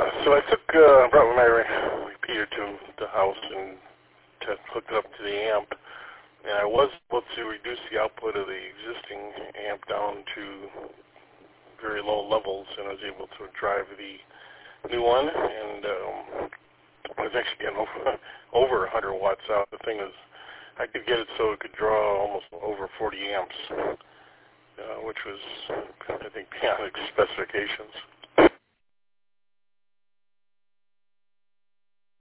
So I brought my repeater to the house and hooked it up to the amp, and I was able to reduce the output of the existing amp down to very low levels, and I was able to drive the new one, and I was actually getting over 100 watts out. The thing is, I could get it so it could draw almost over 40 amps, which was, I think, beyond specifications.